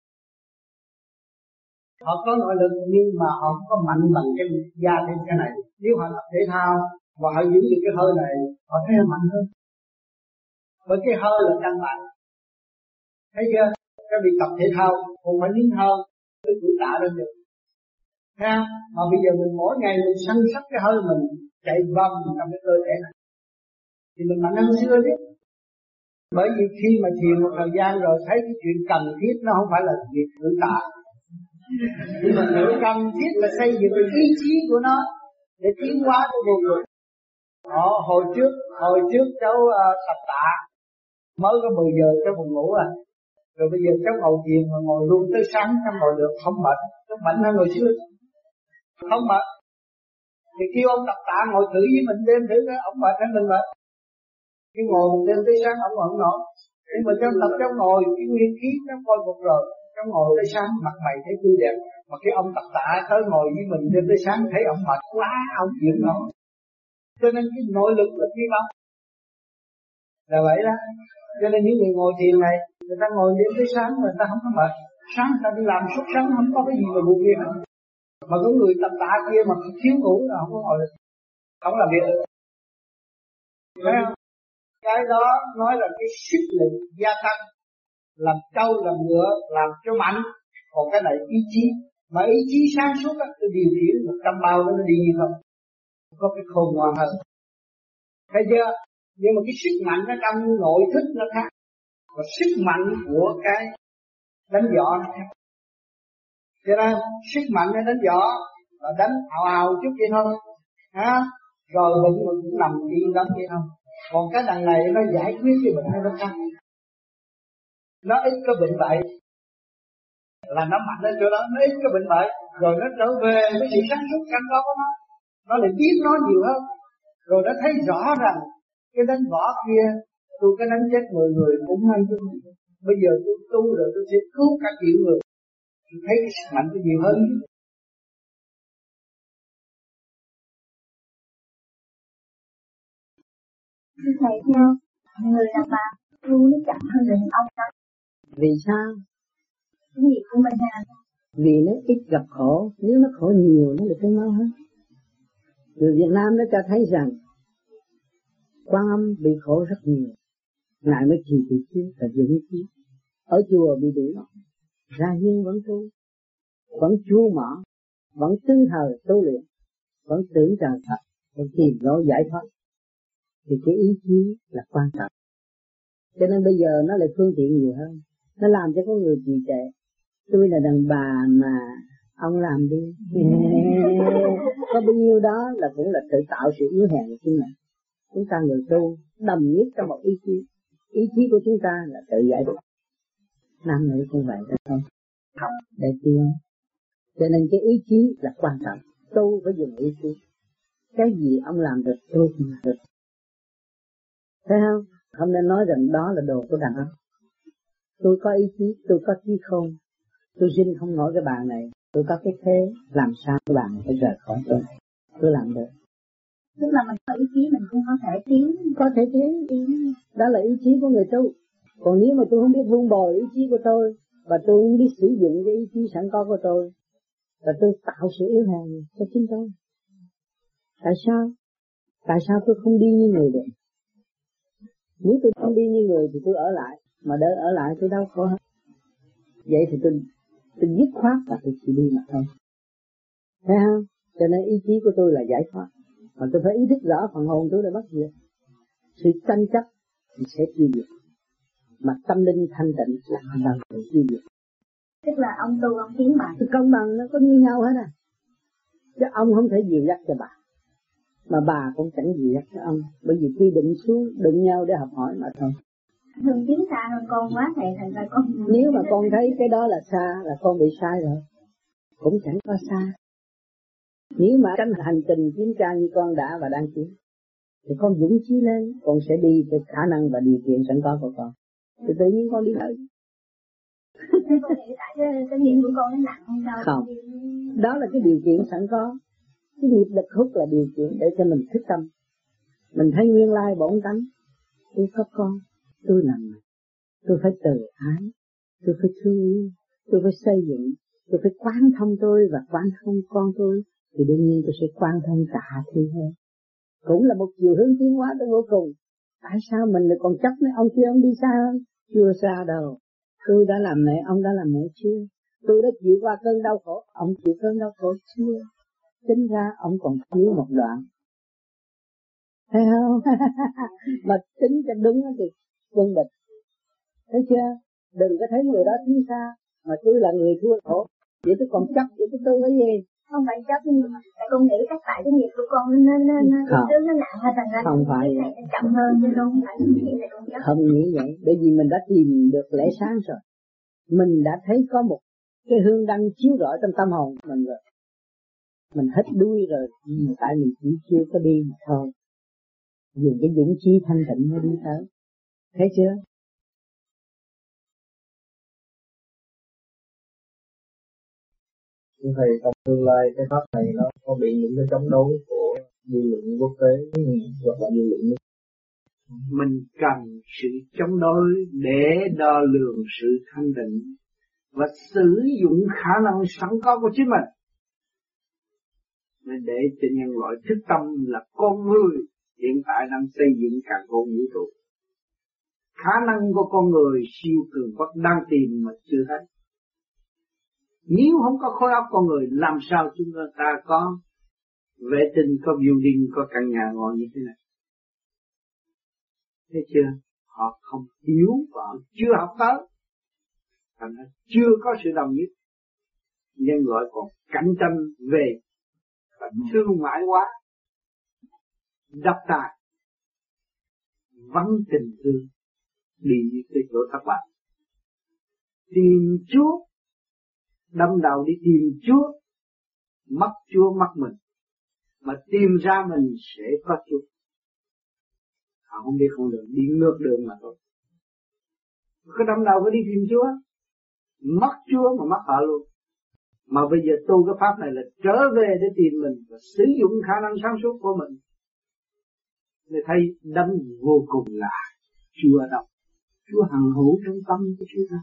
Họ có nội lực nhưng mà họ không có mạnh bằng cái da thêm cái này. Nếu họ tập thể thao và họ giữ được cái hơi này, họ thấy họ mạnh hơn. Bởi cái hơi là căn bản. Thấy chưa? Các vị tập thể thao không phải nín hơn, cái tuổi tạ lên được. Thấy không? Mà bây giờ mình mỗi ngày mình săn sóc cái hơi mình chạy vòng trong cái cơ thể này, thì mình mạnh hơn xưa chứ. Bởi vì khi mà thiền một thời gian rồi thấy cái chuyện cần thiết nó không phải là việc tự tạ. Nhưng mà sự cần thiết là xây dựng cái ý chí của nó để tiến hóa cái vô ngực. Hồi trước cháu tập tạ mới có 10 giờ cháu buồn ngủ à. Rồi bây giờ cháu ngồi thiền mà ngồi luôn tới sáng cháu ngồi được không mệt. Cháu mạnh hơn hồi xưa. Không mệt. Thì khi ông tập tạ ngồi thử với mình đêm thử cái ông mệt hay mình mệt. Khi ngồi một đêm tới sáng ông không nổi. Nhưng mà cháu tập cháu ngồi cái nguyên khí cháu coi phục rồi. Cháu ngồi tới sáng mặt mày thấy tươi đẹp. Mà khi ông tập tạ tới ngồi với mình đêm tới sáng thấy ông mệt quá, ông chịu nổi. Cho nên cái nội lực là phi bao. Là vậy đó. Cho nên những người ngồi thiền này, người ta ngồi đêm tới sáng mà người ta không có mệt. Sáng người ta đi làm suốt sáng không có cái gì mà buồn kia hết. Mà có người tầm tạ kia mà thiếu ngủ là không có ngồi được, không làm việc được. Thấy không? Cái đó nói là cái sức lực gia tăng, làm trâu làm ngựa, làm cho mạnh. Còn cái này ý chí, mà ý chí sáng suốt á, tôi điều khiển 100 bao nó đi như không, có cái khôn ngoan hơn. Thấy chưa? Nhưng mà cái sức mạnh nó trong nội thức nó khác, và sức mạnh của cái đánh võ nó khác. Cho nên sức mạnh nó đánh võ là đánh ào ào chút vậy thôi, ha, rồi bệnh mình cũng nằm yên lắm vậy thôi. Còn cái đằng này nó giải quyết cái bệnh này nó khác, nó ít có bệnh bậy, là nó mạnh ở chỗ đó, nó ít cái bệnh bậy, rồi nó trở về với sự sáng suốt căn có của nó lại biết nó nhiều hơn, rồi nó thấy rõ rằng cái đánh võ kia tôi cái đánh chết 10 người cũng hay chứ, bây giờ tôi tu rồi tôi sẽ cứu cả triệu người, tôi thấy cái sức mạnh tôi nhiều hơn. Thưa thầy, theo người đàn bà tu nó chậm hơn người đàn ông đó. Vì sao? Cái nghiệp của mình là Vì nó ít gặp khổ, nếu nó khổ nhiều nó được cái mau hết. Người Việt Nam nó cho thấy rằng Quan Âm bị khổ rất nhiều, ngài mới trì trì chứ và dưỡng chứ. Ở chùa bị đuổi, ra hiên vẫn tu, vẫn chu mỏ, vẫn tinh thờ tu luyện, vẫn tưởng trời thật, vẫn tìm lối giải thoát. Thì cái ý chí là quan trọng. Cho nên bây giờ nó lại phương tiện nhiều hơn, nó làm cho có người trì trệ. Tôi là đàn bà mà ông làm đi. Có bao nhiêu đó là cũng là tự tạo sự yếu hèn của chính mình. Chúng ta người tu đầm nhất trong một ý chí. Ý chí của chúng ta là tự giải được. Nam nữ cũng vậy đó thôi. Học để tiến. Cho nên cái ý chí là quan trọng. Tu phải dùng ý chí. Cái gì ông làm được tôi cũng làm được. Thấy không? Không nên nói rằng đó là đồ của đàn ông. Tôi có ý chí, tôi có trí khôn. Tôi sinh không nổi cái bàn này, tôi có cái thế, làm sao cái bàn này phải rời khỏi tôi làm được. tức là mình có ý chí mình cũng có thể tiến. Có thể tiến, đó là ý chí của người tu. Còn nếu mà tôi không biết vun bồi ý chí của tôi, và tôi không biết sử dụng cái ý chí sẵn có của tôi, và tôi tạo sự yếu hèn cho chính tôi. Tại sao? Tại sao tôi không đi như người được? Nếu tôi không đi như người thì tôi ở lại, mà đỡ ở lại tôi đau khổ hết. Vậy thì tôi dứt khoát và tôi chỉ đi mà thôi. Thấy không? Cho nên ý chí của tôi là giải thoát. Mà tôi phải ý thức rõ phần hồn tôi là bất diệt. Sự tranh chấp thì sẽ tiêu diệt. Mà tâm linh thanh tịnh là không bao giờ tiêu diệt. Tức là ông tu ông tiến mà. Công bằng nó có như nhau hết à. Chứ ông không thể dìu dắt cho bà. Mà bà cũng chẳng dìu dắt cho ông. Bởi vì quy định xuống đụng nhau để học hỏi mà thôi. Thường tiến xa hơn con quá thầy, thành ra con. Nếu mà con thấy cái đó là xa là con bị sai rồi. Cũng chẳng có xa. Nếu mà trong hành trình chiến tranh như con đã và đang chiến, thì con dũng chí lên, con sẽ đi với khả năng và điều kiện sẵn có của con. Thì tự nhiên con đi tới. Con nghĩ tại cái nghiệp của con nó nặng hơn sao? Không, đó là cái điều kiện sẵn có. Cái nghiệp lực hút là điều kiện để cho mình thức tâm. Mình thấy nguyên lai bổn tánh. Tôi có con, tôi làm này. Tôi phải từ ái, tôi phải thương yêu, tôi phải xây dựng, tôi phải quán thông tôi và quán thông con tôi. Thì đương nhiên tôi sẽ quan thông cả thế hơn. Cũng là một chiều hướng tiến hóa tới vô cùng. Tại sao mình lại còn chấp với ông kia ông đi xa hơn? Chưa xa đâu. Tôi đã làm mẹ, ông đã làm mẹ chưa? Tôi đã chịu qua cơn đau khổ, ông chịu cơn đau khổ chưa? Tính ra ông còn thiếu một đoạn. Thấy không? Mà tính cho đúng thì quân địch. Thấy chưa? Đừng có thấy người đó thiếu xa, mà tôi là người thua khổ. Vậy tôi còn chấp, vậy tôi cái gì? Không phải chấp, nhưng mà con nghĩ các tại cái nghiệp của con nên nó nặng hơn, thành ra không phải cái này nó chậm hơn, chứ không phải nghĩ là con chấp. Không nghĩ vậy, bởi vì mình đã tìm được lẽ sáng rồi. Mình đã thấy có một cái hương đăng chiếu rọi trong tâm hồn của mình rồi. Mình hết đuôi rồi, nhưng tại mình chỉ chưa có đi mà thôi. Dùng cái dũng chí thanh tịnh mới đi tới. Thấy chưa? Thầy, trong tương lai cái pháp này nó có bị những cái chống đối của dư luận quốc tế hoặc là dư luận? Mình cần sự chống đối để đo lường sự thanh định và sử dụng khả năng sẵn có của chính mình. Nên để cho nhân loại thức tâm là con người hiện tại đang xây dựng càn khôn vũ trụ. Khả năng của con người siêu cường quốc đang tìm mà chưa thấy. Nếu không có khối óc con người, làm sao chúng ta có vệ tinh, có building, có căn nhà ngon như thế này? Thấy chưa? Họ không hiểu và họ chưa học tới, thành ra chưa có sự đồng nhất. Nhân loại còn cạnh tranh về và thương mại hóa, độc tài, vắng tình thương, đi tới chỗ thất bại. Tìm Chúa, đâm đầu đi tìm Chúa, mất Chúa mất mình, mà tìm ra mình sẽ có Chúa. Họ không biết con đường, đi ngược đường mà thôi. Có đâm đầu có đi tìm Chúa, mất Chúa mà mất họ luôn. Mà bây giờ tu cái pháp này là trở về để tìm mình và sử dụng khả năng sáng suốt của mình. Để thấy đấng vô cùng là Chúa ở đâu? Chúa hằng hữu trong tâm của chúng ta.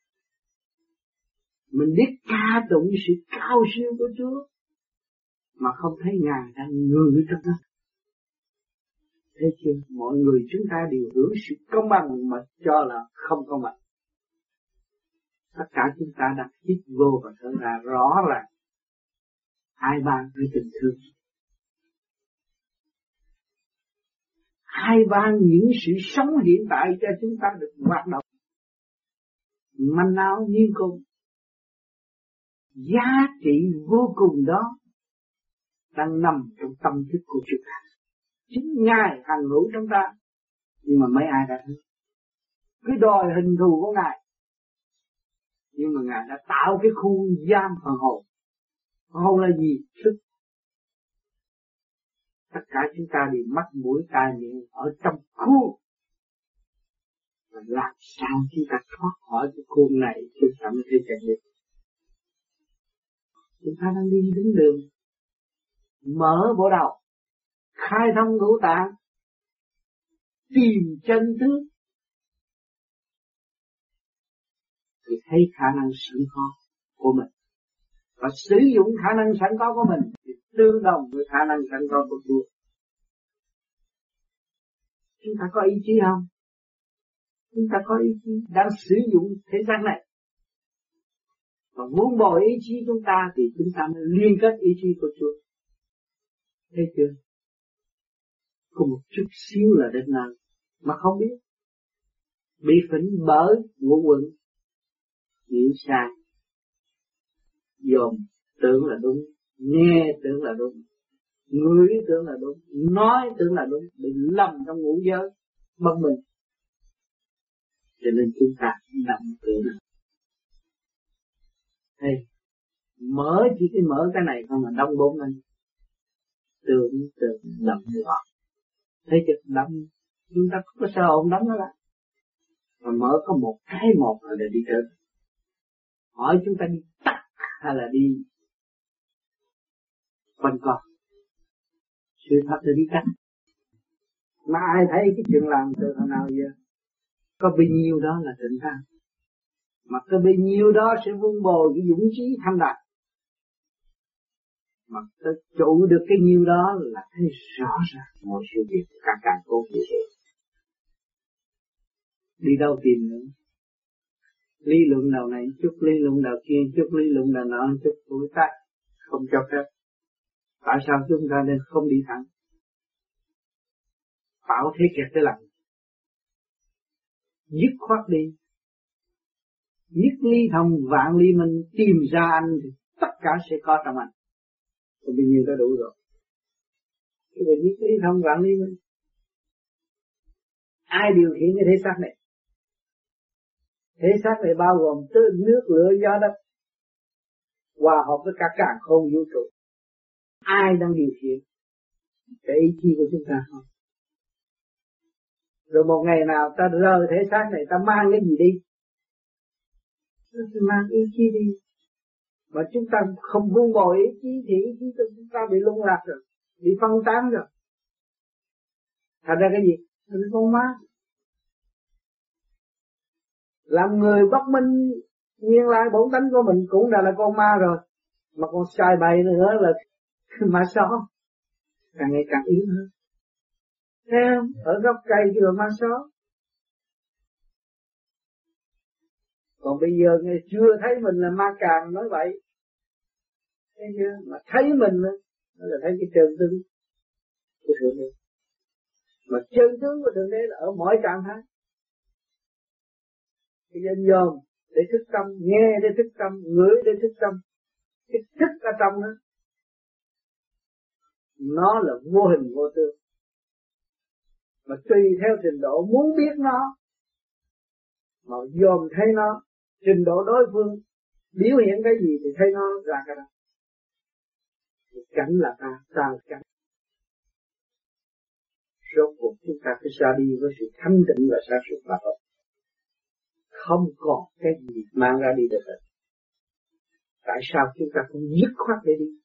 Mình biết ca tụng sự cao siêu của Chúa mà không thấy Ngài đang ngự trong đó. Thấy chưa? Mọi người chúng ta đều hưởng sự công bằng mà cho là không công bằng. Tất cả chúng ta đã hít vô và thở ra rõ ràng. Hai ban với tình thương. Hai ban những sự sống hiện tại cho chúng ta được hoạt động. Manh áo nghiêng cùng. Giá trị vô cùng đó đang nằm trong tâm thức của chúng ta. Chính Ngài hằng hữu trong ta. Nhưng mà mấy ai đã thấy? Cứ đòi hình thù của Ngài. Nhưng mà Ngài đã tạo cái khu giam phần hồn. Phần hồn là gì? Thức. Tất cả chúng ta đều mắt mũi tai miệng ở trong khuôn. Và làm sao chúng ta thoát khỏi cái khuôn này chúng ta mới thấy chân lý. Chúng ta đang đi đứng đường. Mở bộ đầu. Khai thông ngũ tạng. Tìm chân tướng. Thì thấy khả năng sẵn có của mình. Và sử dụng khả năng sẵn có của mình thì tương đồng với khả năng sẵn có của Chúa. Chúng ta có ý chí không? Chúng ta có ý chí đang sử dụng thế gian này. Và muốn bồi ý chí chúng ta thì chúng ta mới liên kết ý chí của Chúa. Thấy chưa? Có một chút xíu là đến nơi mà không biết. Bị phỉnh bởi ngũ quẩn. Nghĩ sai. Dòm tưởng là đúng. Nghe tưởng là đúng. Ngửi tưởng là đúng. Nói tưởng là đúng. Bị lầm trong ngũ giới. Bất minh. Cho nên chúng ta nằm tưởng. Hey, mở chỉ cái mở cái này không mà đông bốn anh. Tưởng lầm được. Thấy chật đâm. Chúng ta có sơ hồn đấm nó lại. Mà mở có một cái một là đi tới. Hỏi chúng ta đi tắt hay là đi quanh co. Sự thật là đi tắt. Mà ai thấy cái chuyện làm từ hồi nào giờ? Có bấy nhiêu đó là tịnh tham. Mà có bấy nhiêu đó sẽ vun bồi cái dũng chí tham đạt. Mà ta trụ được cái nhiêu đó là thấy rõ ràng mọi sự việc càng cố như thế. Đi đâu tìm nữa? Lý luận đầu này chút, lý luận đầu kia chút, lý luận đầu nọ chút, tuổi tác không cho phép. Tại sao chúng ta nên không đi thẳng? Tạo thế kẹt cái lặng. Dứt khoát đi. Nhất ly thông vạn ly minh, tìm ra anh thì tất cả sẽ có trong anh. Còn bao nhiêu đã đủ rồi. Cái việc nhất ly thông vạn ly minh. Ai điều khiển cái thể xác này? Thế xác này bao gồm nước, lửa, gió, đất, hòa hợp với cả càn khôn vũ trụ. Ai đang điều khiển? Cái ý chí của chúng ta không? Rồi một ngày nào ta rời thể xác này, ta mang cái gì đi? Ta mang ý chí đi. Mà chúng ta không buông bồi ý chí thì ý chí của chúng ta bị lung lạc rồi, bị phân tán rồi. Thành ra cái gì? Thành ra con ma. Làm người bất minh nguyên lai bổn tánh của mình cũng đã là con ma rồi. Mà còn sai bày nữa là mà sao càng ngày càng yếu hơn. Thấy không? Ở gốc cây vừa ma só. Còn bây giờ ngày chưa thấy mình là ma càng nói vậy. Thấy chưa? Mà thấy mình nó là thấy cái chân tướng của Thượng Đế. Mà chân tướng của Thượng Đế là ở mọi trạng thái. Cái dân dòm để thức tâm, nghe để thức tâm, ngửi để thức tâm. Cái thức ở trong đó nó là vô hình vô tướng. Mà tùy theo trình độ muốn biết nó, mà dòm thấy nó, trình độ đối phương biểu hiện cái gì thì thấy nó ra cái đó. Cảnh là ta cảnh. Rốt cuộc chúng ta phải ra đi với sự thanh tịnh và sáng suốt mà thôi. Không còn cái gì mang ra đi được hết. Tại sao chúng ta không dứt khoát để đi?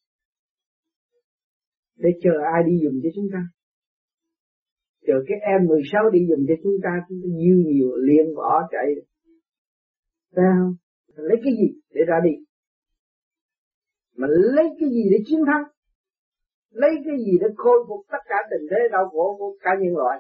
Để chờ ai đi dùng cho chúng ta? Chờ cái em 16 đi dùng cho chúng ta dư nhiều liền bỏ chạy. Phải không? Lấy cái gì để ra đi? Mà lấy cái gì để chiến thắng? Lấy cái gì để khôi phục tất cả tình thế đau khổ của cả nhân loại?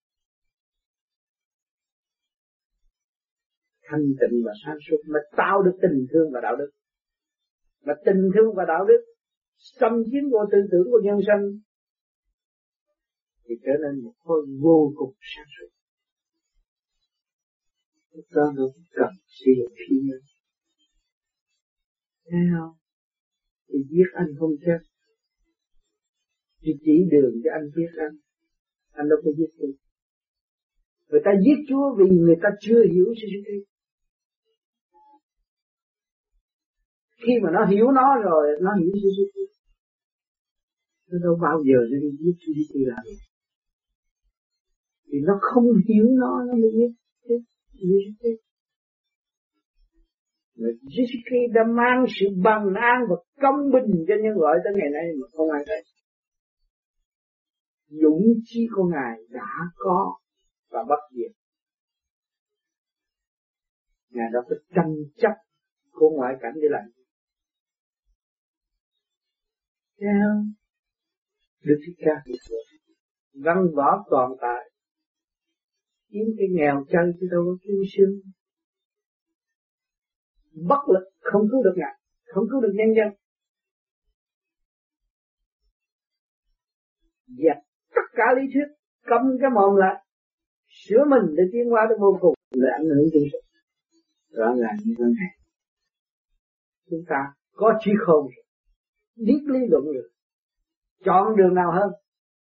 Thanh tịnh và sáng suốt mới tạo được tình thương và đạo đức. Mà tình thương và đạo đức xâm chiếm vô tư tưởng của nhân sinh thì trở nên một khối vô cùng sáng suốt. Đó nó cần siêu phi nhân. Thấy không? Thì giết anh không chết. Chỉ đường cho anh giết anh đâu có giết tôi. Người ta giết Chúa vì người ta chưa hiểu sự Christ. Khi mà nó hiểu nó rồi, nó hiểu sự Christ. Nó đâu bao giờ nó đi giết Chúa đi làm gì. Vì nó không hiểu nó mới giết Christ. Mà Jesus Christ đã mang sự bằng an và công bình cho nhân loại tới ngày nay mà không ai thấy. Dũng chí của Ngài đã có và bất diệt. Ngài đã có tranh chấp của ngoại cảnh để làm. Theo Đức Thích Ca văn võ toàn tài, kiếm cái nghèo chân chứ đâu có kiếm xương. Bất lực không cứu được Ngài, không cứu được nhân dân. Dẹp tất cả lý thuyết, câm cái mồm lại, sửa mình để tiến hóa đến vô cùng, để ảnh hưởng chúng sinh. Rõ ràng như thế này. Chúng ta có trí khôn rồi, biết lý luận rồi, chọn đường nào hơn?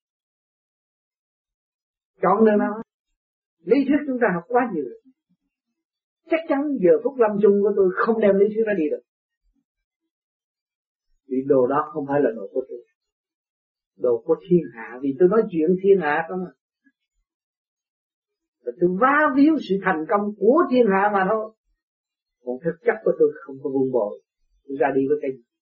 Chọn đường nào hơn? Lý thuyết chúng ta học quá nhiều rồi. Chắc chắn giờ phút lâm chung của tôi không đem lý thuyết ra đi được. Vì đồ đó không phải là đồ của tôi. Đồ của thiên hạ, vì tôi nói chuyện thiên hạ không à. Và tôi vá víu sự thành công của thiên hạ mà thôi. Còn thực chất của tôi không có vun bồi. Tôi ra đi với cái gì?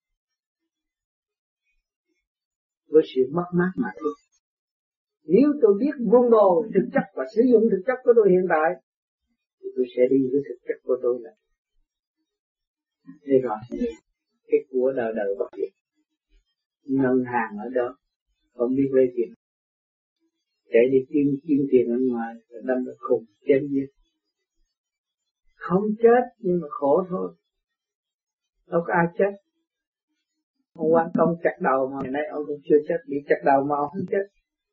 Với sự mất mát mà thôi. Nếu tôi biết vun bồi thực chất và sử dụng thực chất của tôi hiện tại, thì tôi sẽ đi với thực chất của tôi là. Thế rồi, cái của đời đời bất diệt. Ngân hàng ở đó, không biết lấy tiền. Chạy đi kiếm tiền ở ngoài, rồi đâm ra khùng, chém giết. Không chết, nhưng mà khổ thôi. Đâu có ai chết. Ông Quan Công chặt đầu mà ngày nay ông cũng chưa chết, bị chặt đầu mà ông không chết.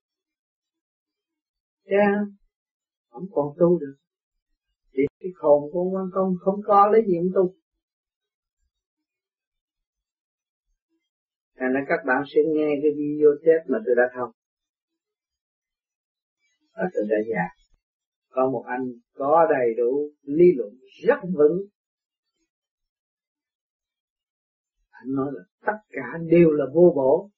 Ông còn tu được. Chỉ cái hồn của ông Quan Công không có lấy gì ông tu. Nên các bạn sẽ nghe cái video test mà tôi đã thông. Ở tôi đã già. Có một anh có đầy đủ lý luận rất vững. Anh nói là tất cả đều là vô bổ.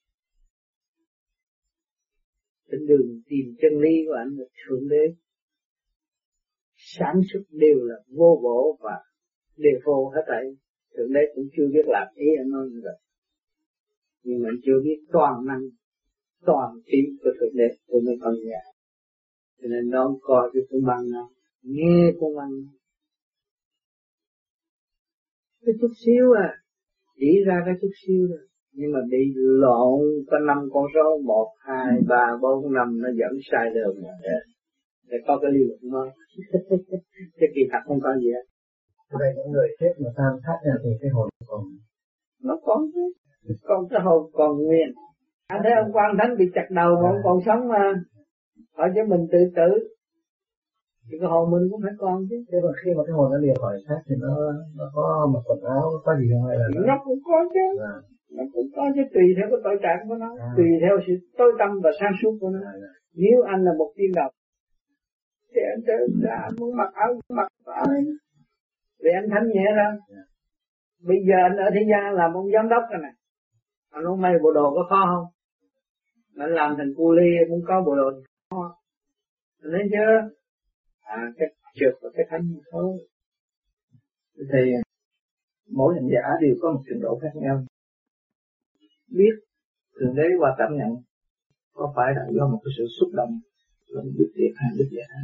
Trên đường tìm chân lý của anh là Thượng Đế. Sản xuất đều là vô bổ và đều vô hết thảy. Thượng Đế cũng chưa biết làm ý anh nói như vậy. Nhưng mà anh chưa biết toàn năng, toàn trí của Thượng Đế của mấy con nhà. Cho nên nó coi cái con băng nó, nghe con băng nó. Cái chút xíu à, chỉ ra cái chút xíu rồi. Nhưng mà bị lộn có 5 con số 1, 2, 3, 4, 5 nó dẫn sai đường rồi. Để có cái lý luận đó. Cái kỳ thật không có gì hết. Vậy những người chết mà tan thoát ra thì cái hồn còn nó còn chứ, còn cái hồn còn nguyên. Anh thấy ông Quan Thánh bị chặt đầu mà ông còn sống mà, hỏi cho mình tự tử thì cái hồn mình cũng phải còn chứ. Thế mà khi mà cái hồn nó lìa khỏi xác thì nó có một quần áo có gì không, hay là nó cũng có chứ. Nó cũng có chứ, tùy theo cái tội trạng của nó, tùy theo sự tối tâm và sáng suốt của nó. Nếu anh là một tiên đồng thì anh sẽ anh muốn mặc áo mặc áo vì anh thanh nhẹ ra. Bây giờ anh ở thế gian làm ông giám đốc rồi này, anh không may bộ đồ có khó không? Anh làm thành cu ly cũng có bộ đồ khó. Anh thấy chưa? Cái trượt và cái thanh thôi. Thì mỗi hành giả đều có một trình độ khác nhau. Biết Thượng Đế qua cảm nhận có phải là do một cái sự xúc động là biết thiệt hay biết giả.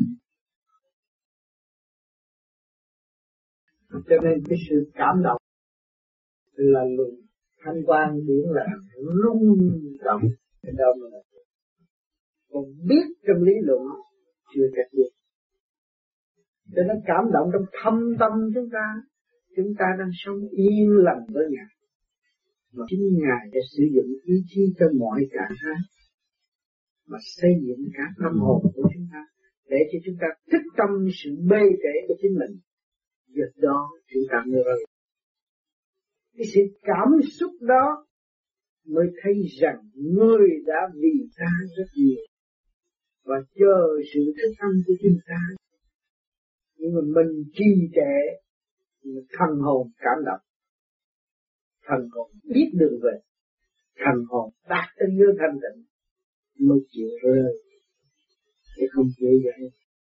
Cho nên cái sự cảm động là luồng thanh quan biển là rung động cái đâu mà còn biết trong lý luận chưa cách biết. Cho nên cảm động trong thâm tâm chúng ta đang sống yên lặng với Ngài. Mà chính Ngài đã sử dụng ý chí cho mọi cả hai mà xây dựng cả tâm hồn của chúng ta để cho chúng ta thức tâm sự bê trễ của chính mình. Việc đó chúng ta mới rồi. Cái sự cảm xúc đó mới thấy rằng người đã vì ta rất nhiều và chờ sự thức tâm của chúng ta. Nhưng mà mình trì trệ, thần hồn cảm động, thần hồn biết đường về, thần hồn đạt tới nơi thanh tịnh mới chịu rơi, chứ không dễ dàng.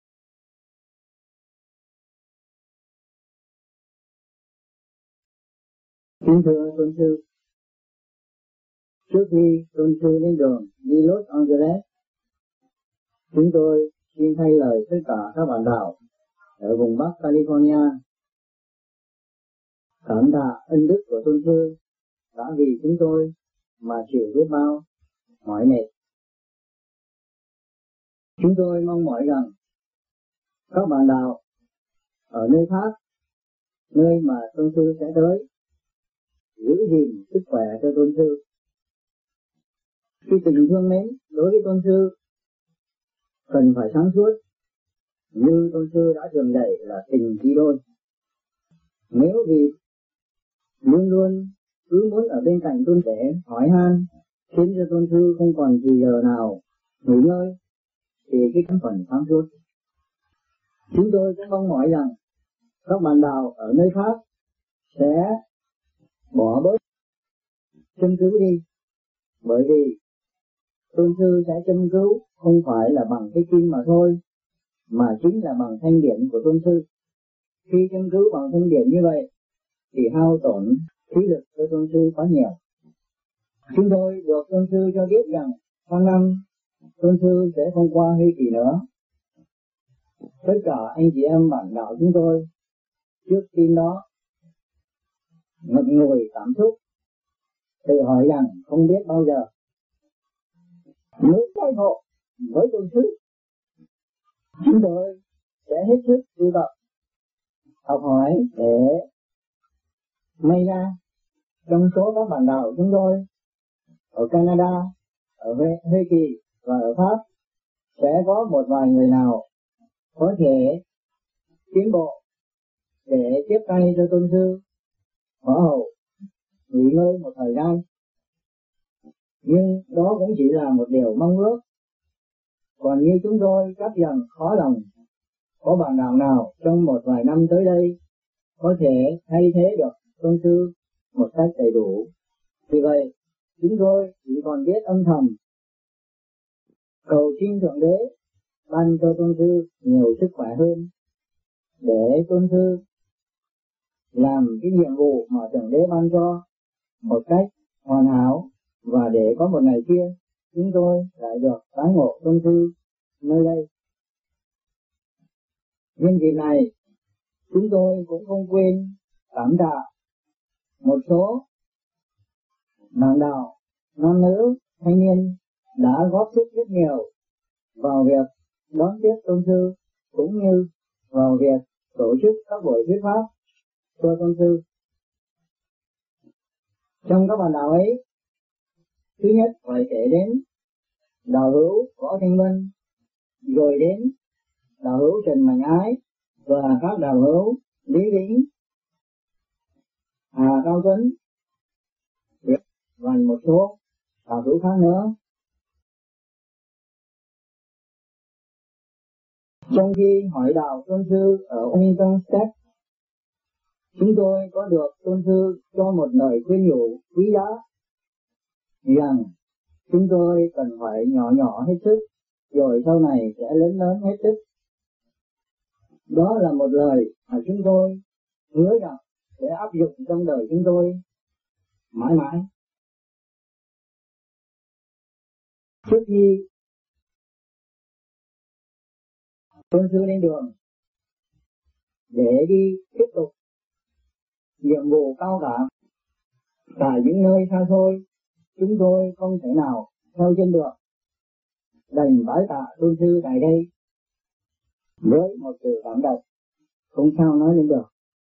Kính thưa Tôn Sư, trước khi Tôn Sư lên đường đi Los Angeles, chúng tôi xin thay lời tất cả các bạn đạo ở vùng Bắc California cảm tạ ân đức của Tôn Sư đã vì chúng tôi mà chịu biết bao mỏi mệt. Chúng tôi mong mỏi rằng các bạn đạo ở nơi khác, nơi mà Tôn Sư sẽ tới, giữ gìn sức khỏe cho Tôn Sư. Khi tình thương mến đối với Tôn Sư cần phải sáng suốt, như Tôn Sư đã thường dạy là tình chí đôi. Nếu vì luôn luôn cứ muốn ở bên cạnh Tôn Trẻ hỏi han khiến cho Tôn Sư không còn thì giờ nào nghỉ ngơi thì cái phần sáng suốt. Chúng tôi cũng mong mỏi rằng các bạn đạo ở nơi khác sẽ bỏ bớt châm cứu đi, bởi vì Tôn Sư sẽ châm cứu không phải là bằng cái kim mà thôi, mà chính là bằng thanh điển của Tôn Sư. Khi châm cứu bằng thanh điển như vậy thì hao tổn khí lực của Tôn Sư quá nhiều. Chúng tôi được Tôn Sư cho biết rằng sang năm Tôn Sư sẽ không qua Huy Kỳ nữa. Tất cả anh chị em bạn đạo chúng tôi trước tin đó ngập ngùi cảm xúc, tự hỏi rằng không biết bao giờ nếu tái ngộ với Tôn Sư. Chúng tôi sẽ hết sức tu tập, học hỏi để may ra trong số các bạn đạo chúng tôi ở Canada, ở Hoa Kỳ và ở Pháp sẽ có một vài người nào có thể tiến bộ để tiếp tay cho Tôn Sư hỏa hậu nghỉ ngơi một thời gian. Nhưng đó cũng chỉ là một điều mong ước. Còn như chúng tôi chắc rằng khó lòng có bạn đạo nào trong một vài năm tới đây có thể thay thế được Tôn Sư một cách đầy đủ. Vì vậy, chúng tôi chỉ còn biết âm thầm cầu xin Thượng Đế ban cho Tôn Sư nhiều sức khỏe hơn, để Tôn Sư làm cái nhiệm vụ mà Thượng Đế ban cho một cách hoàn hảo, và để có một ngày kia chúng tôi lại được tái ngộ Tôn Sư nơi đây. Nhân dịp này, chúng tôi cũng không quên cảm tạ một số bạn đạo, nam nữ, thanh niên đã góp sức rất nhiều vào việc đón tiếp tôn sư cũng như vào việc tổ chức các buổi thuyết pháp cho tôn sư. Trong các bạn đạo ấy, thứ nhất phải kể đến đạo hữu Võ Thanh Vân, rồi đến đạo hữu Trần Mạnh Ái và các đạo hữu Lý Vĩnh, Hà Cao Tuấn và một số đạo hữu khác nữa. Trong khi hỏi đạo tôn sư ở Washington State, chúng tôi có được tôn sư cho một lời khuyên nhủ quý giá rằng chúng tôi cần phải nhỏ nhỏ hết sức, rồi sau này sẽ lớn lớn hết sức. Đó là một lời mà chúng tôi hứa rằng sẽ áp dụng trong đời chúng tôi mãi mãi. Trước khi tôn sư lên đường để đi tiếp tục nhiệm vụ cao cả tại những nơi xa xôi, chúng tôi không thể nào theo chân được, đành bái tạ tôn sư tại đây với một sự cảm động không sao nói lên được.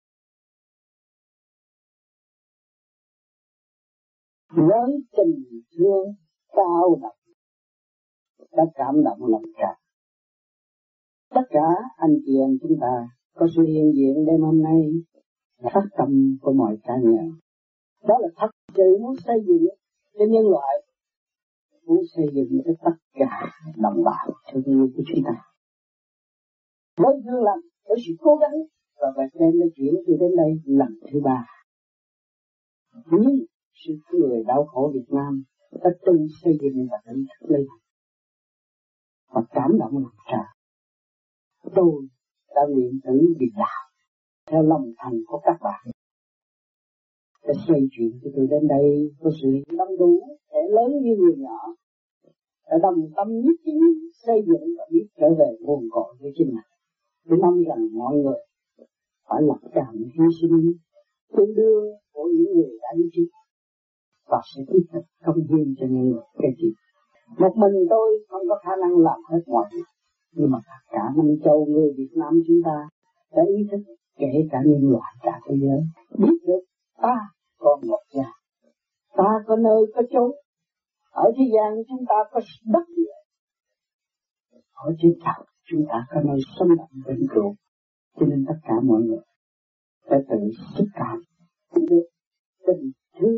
Với tình thương cao đậm đã cảm động lòng cả. Tất cả anh chị em chúng ta có sự hiện diện đêm hôm nay là phát tâm của mọi cá nhân. Đó là thật sự muốn xây dựng cho nhân loại, muốn xây dựng cho tất cả đồng bào thương yêu của chúng ta. Với thương lành, với sự cố gắng và phải đem lên chuyện từ đến đây lần thứ 3. Nhưng sự người đau khổ Việt Nam đã tự xây dựng và tự thức lên và cảm động lòng trời. Tôi đã nguyện tử vì đạo theo lòng thành của các bạn để xây chuyện cho tôi đến đây có sự đông đủ kẻ lớn như người nhỏ đã đồng tâm nhất trí xây dựng và biết trở về nguồn cội của chính mình. Tôi mong rằng mọi người phải lập cảm hy sinh tương đương của những người đã đi trước và sẽ tiếp tục công hiến cho những người kế tiếp. Một mình tôi không có khả năng làm hết mọi việc, nhưng mà tất cả năm châu người Việt Nam chúng ta đã ý thức, kể cả nhân loại cả thế giới, biết được ta còn một nhà, ta có nơi có chốn. Ở thế gian chúng ta có đất địa, ở trên trời chúng ta có nơi sống động vĩnh cửu. Cho nên tất cả mọi người phải tự sức cảm được tình thương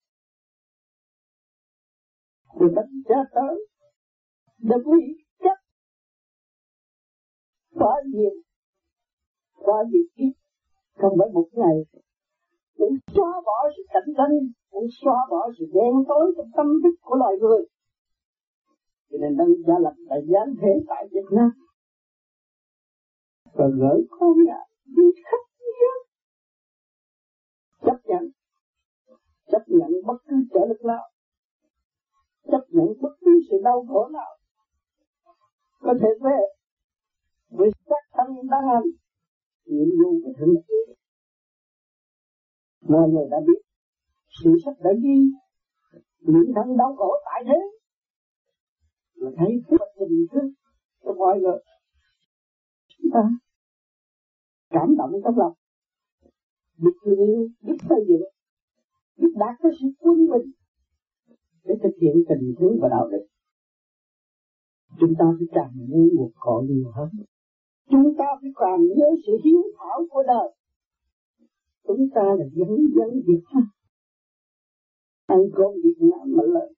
của đất cha tới được quy chất qua việc kiếp, không phải một ngày cũng xóa bỏ sự cạnh tranh, cũng xóa bỏ sự đen tối trong tâm thức của loài người. Cho nên Đấng Cha Lành đã giáng thế tại Việt Nam và gửi con Ngài đi khắp thế giới, chấp nhận bất cứ trở lực nào, chấp nhận bất cứ sự đau khổ nào có thể về với xác thân đang hành nhiệm vụ của Thượng Đế. Mọi người đã biết sự sách đã ghi những thân đau khổ tại thế là thấy phước tình thương cho mọi người. Chúng ta cảm động trong lòng, biết thương yêu, biết xây dựng, biết đạt tới sự quân bình để thực hiện tình thương và đạo đức. Chúng ta phải càng nhớ nguồn cội nhiều hơn. Chúng ta phải càng nhớ sự hiếu thảo của đời. Chúng ta là dân Việt Nam, ăn cơm Việt Nam mà lợi.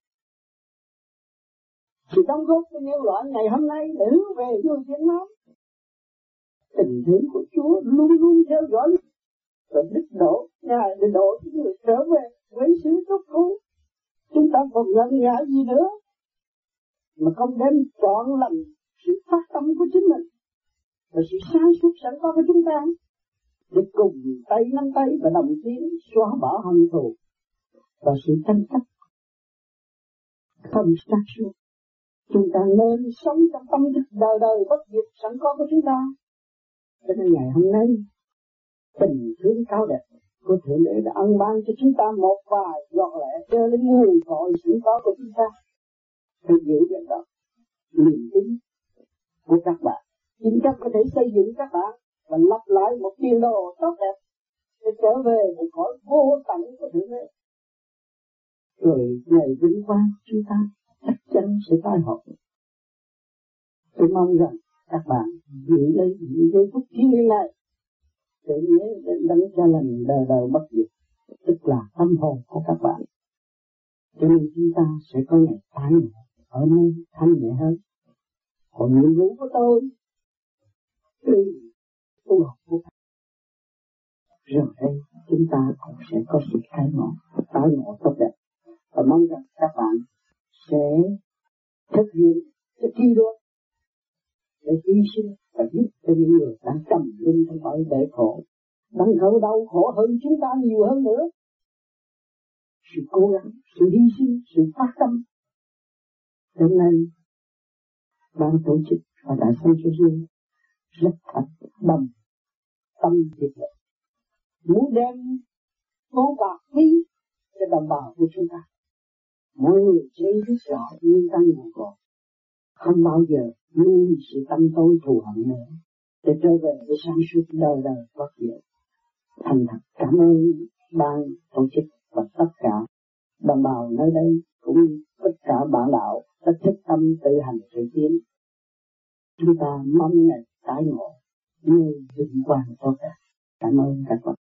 Sự đóng góp của nhân loại ngày hôm nay để hướng về người Việt Nam. Tình thương của Chúa luôn luôn theo dõi và đức độ Ngài để độ những người trở về với sự tốt cứu. Chúng ta còn ngần ngại gì nữa mà không đem trọn lành sự phát tâm của chính mình và sự sáng suốt sẵn có của chúng ta để cùng tay nắm tay và đồng tiến xóa bỏ hận thù và sự tranh chấp không sáng suốt. Chúng ta nên sống trong tâm thức đời đời bất diệt sẵn có của chúng ta. Cho nên ngày hôm nay tình thương cao đẹp của Thượng Đế đã ân ban cho chúng ta một vài giọt lệ cho lên nguồn cội sẵn có của chúng ta. Phải giữ cái đó, niềm tin của các bạn. Chính các có thể xây dựng các bạn và lặp lại một tiền đồ tốt đẹp để trở về một cõi vô tận của Thượng Đế. Rồi ngày vinh quang chúng ta chắc chắn sẽ tai họp. Tôi mong rằng các bạn giữ lấy những giây phút thiêng liêng này để nhớ đến đấng Cha Lành đời đời bất diệt, tức là tâm hồn của các bạn. Cho nên chúng ta sẽ có ngày tái ngộ ở nơi thanh nhẹ hơn. Còn nhiệm vụ của tôi từ tu học của các rồi đây chúng ta cũng sẽ có sự tái ngộ tốt đẹp. Và mong rằng các bạn sẽ thực hiện cái thi đua để hy sinh và giúp cho những người đang trầm luân trong cõi bể khổ, đang khổ đau khổ hơn chúng ta nhiều hơn nữa. Sự cố gắng, sự hy sinh, sự phát tâm. Cho nên ban tổ chức và Đại Sanh Số Duyên rất thật đồng tâm việc lực, muốn đem món bạc quý cho đồng bào của chúng ta. Mọi người sẽ biết rõ nguyên căn nguồn cội, không bao giờ nuôi sự tâm tối thù hận nữa, để trở về với sáng suốt đời đời bất diệt. Thành thật cảm ơn ban tổ chức và tất cả đồng bào nơi đây cũng như tất cả bạn đạo đã thức tâm tự hành sự tiến. Chúng ta mong ngày tái ngộ như vinh quang tốt đẹp. Cảm ơn các bạn.